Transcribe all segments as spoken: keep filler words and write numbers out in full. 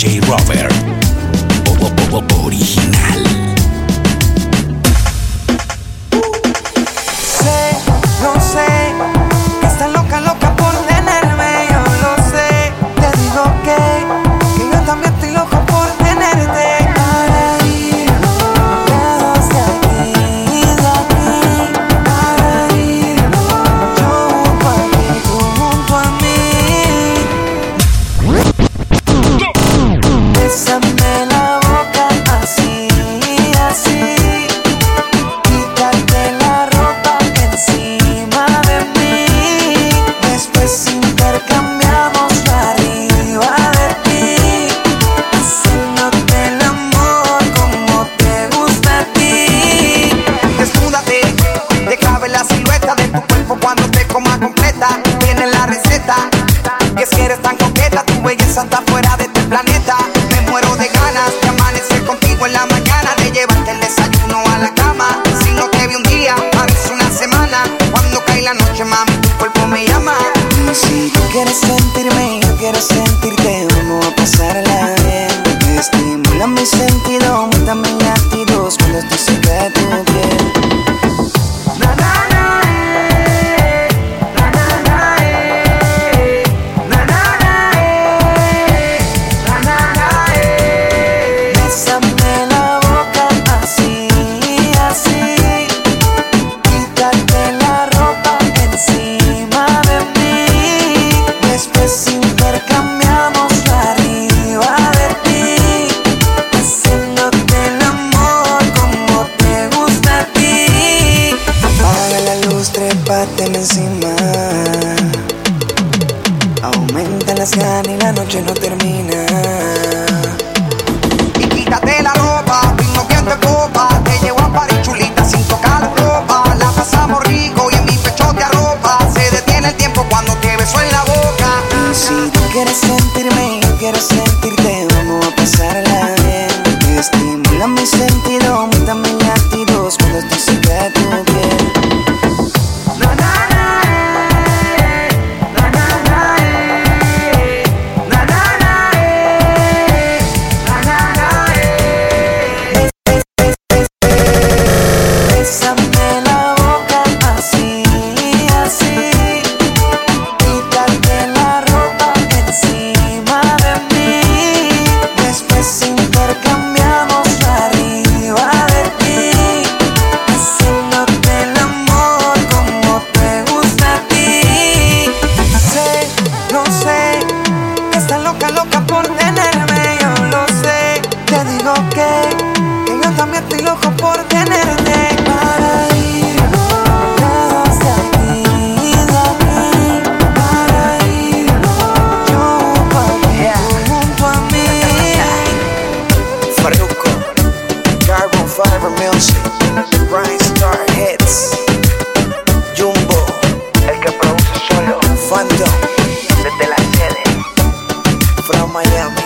J Robert, o, o, o, original. Sé, lo sé, que estás loca, loca por tenerme, yo lo sé. Te digo que, que yo también estoy loco por tenerte. Para irnos lejos de aquí, de aquí. Para irnos yo junto a ti, tú junto a mí. Bésame la boca así, así. Quítate la ropa encima de mí. Después intercambiamos arriba de ti, haciéndote el amor como te gusta a ti. Desnúdate, deja ver la silueta de tu cuerpo cuando te coma completa. Tienes la receta, que si eres tan coqueta, tu belleza está fuera de este planeta. Me muero de ganas de amanecer contigo en la mañana, de llevarte el desayuno a la cama. Si no te vi un día, parece una semana. Cuando cae la noche, mami, tu cuerpo me llama. Y si tú quieres sentirme, yo quiero sentirte. Vamos a pasarla bien. Estimula mi sentido, aumenta mis latidos cuando estoy cerca de tu piel. Na, na, na, eh. Na, na, na, eh. Na, na, na, eh. Na, na, na, eh. Bésame la boca así, así. Quítate la ropa encima de mí. Después intercambiamos arriba de ti, haciéndote el amor como te gusta a ti. Apaga la luz, trépate encima. Aumenta las ganas y la noche no termina. Y quítate la ropa, vino viento en copa. Te llevo a París, chulita, sin tocar la ropa. La pasamos rico y en mi pecho te arropa. Se detiene el tiempo cuando te beso en la boca. Y si tú quieres sentirme, yo quiero sentirte. Vamos a pasarla bien. Estimula mi sentido, aumenta mis latidos cuando estoy cerca de tu piel. Na, na, na, eh. Na, na, na, eh. Na, na, na, eh. Na, na, na, eh. Bésame la boca así, así. Quítate la ropa encima de mí. Después intercambiamos arriba de ti, haciéndote el amor como te gusta a ti. Sé, lo sé, que estás loca, loca por tenerme, yo lo sé. Te digo que, que yo también estoy loco por tenerte. Para irnos lejos de aquí, de aquí. Para irnos yo junto a ti, tú junto a mí. Farruko, Carbon Fiber Music, Brightstar Hits, Jumbo, el que produce solo, Phantom, desde la sede, from Miami,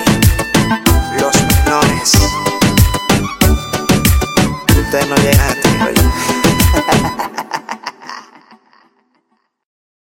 los menores. Usted no llega a ti, ¿verdad?